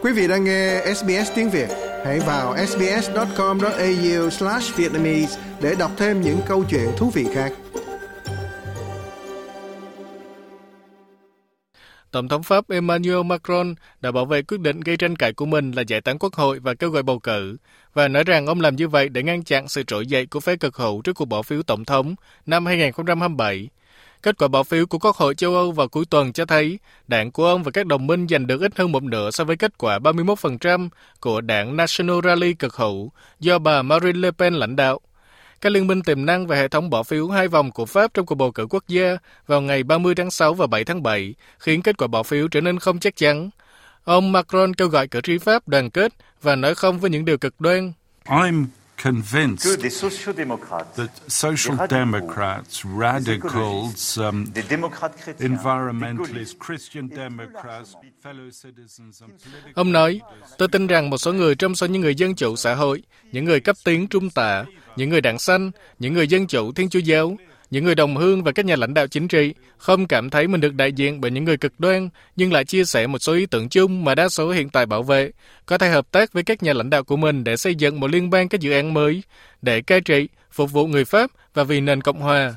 Quý vị đang nghe SBS tiếng Việt. Hãy vào sbs.com.au/vietnamese để đọc thêm những câu chuyện thú vị khác. Tổng thống Pháp Emmanuel Macron đã bảo vệ quyết định gây tranh cãi của mình là giải tán quốc hội và kêu gọi bầu cử, và nói rằng ông làm như vậy để ngăn chặn sự trỗi dậy của phe cực hữu trước cuộc bỏ phiếu tổng thống năm 2027. Kết quả bỏ phiếu của Quốc hội châu Âu vào cuối tuần cho thấy đảng của ông và các đồng minh giành được ít hơn một nửa so với kết quả 31% của đảng National Rally cực hữu do bà Marine Le Pen lãnh đạo. Các liên minh tiềm năng về hệ thống bỏ phiếu hai vòng của Pháp trong cuộc bầu cử quốc gia vào ngày 30 tháng 6 và 7 tháng 7 khiến kết quả bỏ phiếu trở nên không chắc chắn. Ông Macron kêu gọi cử tri Pháp đoàn kết và nói không với những điều cực đoan. I'm convinced that social democrats, radicals, environmentalists, Christian democrats, fellow citizens and political... Ông nói, tôi tin rằng một số người trong số những người dân chủ xã hội, những người cấp tiến trung tả, những người đảng xanh, những người dân chủ Thiên Chúa giáo, những người đồng hương và các nhà lãnh đạo chính trị không cảm thấy mình được đại diện bởi những người cực đoan, nhưng lại chia sẻ một số ý tưởng chung mà đa số hiện tại bảo vệ, có thể hợp tác với các nhà lãnh đạo của mình để xây dựng một liên bang các dự án mới, để cai trị, phục vụ người Pháp và vì nền Cộng hòa.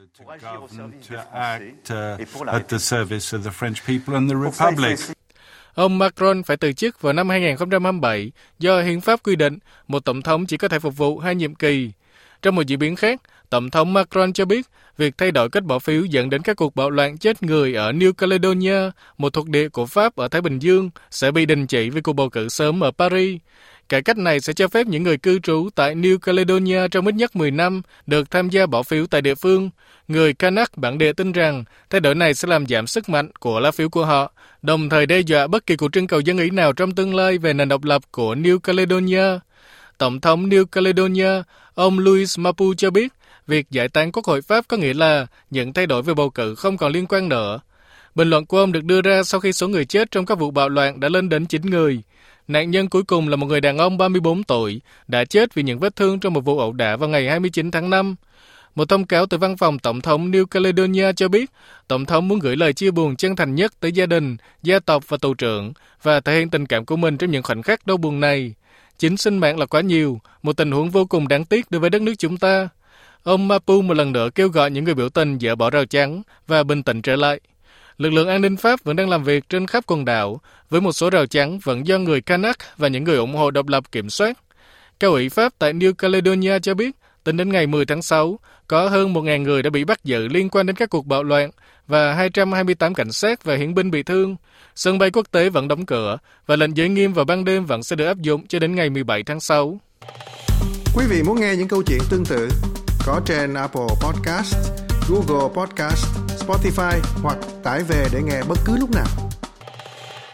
Ông Macron phải từ chức vào năm 2027 do hiến pháp quy định một tổng thống chỉ có thể phục vụ 2 nhiệm kỳ. Trong một diễn biến khác, Tổng thống Macron cho biết việc thay đổi kết bỏ phiếu dẫn đến các cuộc bạo loạn chết người ở New Caledonia, một thuộc địa của Pháp ở Thái Bình Dương, sẽ bị đình chỉ vì cuộc bầu cử sớm ở Paris. Cải cách này sẽ cho phép những người cư trú tại New Caledonia trong ít nhất 10 năm được tham gia bỏ phiếu tại địa phương. Người Kanak bản địa tin rằng thay đổi này sẽ làm giảm sức mạnh của lá phiếu của họ, đồng thời đe dọa bất kỳ cuộc trưng cầu dân ý nào trong tương lai về nền độc lập của New Caledonia. Tổng thống New Caledonia, ông Louis Mappu cho biết, việc giải tán Quốc hội Pháp có nghĩa là những thay đổi về bầu cử không còn liên quan nữa. Bình luận của ông được đưa ra sau khi số người chết trong các vụ bạo loạn đã lên đến 9 người. Nạn nhân cuối cùng là một người đàn ông 34 tuổi, đã chết vì những vết thương trong một vụ ẩu đả vào ngày 29 tháng 5. Một thông cáo từ văn phòng Tổng thống New Caledonia cho biết, Tổng thống muốn gửi lời chia buồn chân thành nhất tới gia đình, gia tộc và tù trưởng và thể hiện tình cảm của mình trong những khoảnh khắc đau buồn này. Chính sinh mạng là quá nhiều, một tình huống vô cùng đáng tiếc đối với đất nước chúng ta. Ông Mappu một lần nữa kêu gọi những người biểu tình dỡ bỏ rào chắn và bình tĩnh trở lại. Lực lượng an ninh Pháp vẫn đang làm việc trên khắp quần đảo, với một số rào chắn vẫn do người Kanak và những người ủng hộ độc lập kiểm soát. Cao ủy Pháp tại New Caledonia cho biết, tính đến ngày 10 tháng 6, có hơn 1.000 người đã bị bắt giữ liên quan đến các cuộc bạo loạn và 228 cảnh sát và hiến binh bị thương. Sân bay quốc tế vẫn đóng cửa và lệnh giới nghiêm vào ban đêm vẫn sẽ được áp dụng cho đến ngày 17 tháng 6. Quý vị muốn nghe những câu chuyện tương tự có trên Apple Podcast, Google Podcast, Spotify hoặc tải về để nghe bất cứ lúc nào.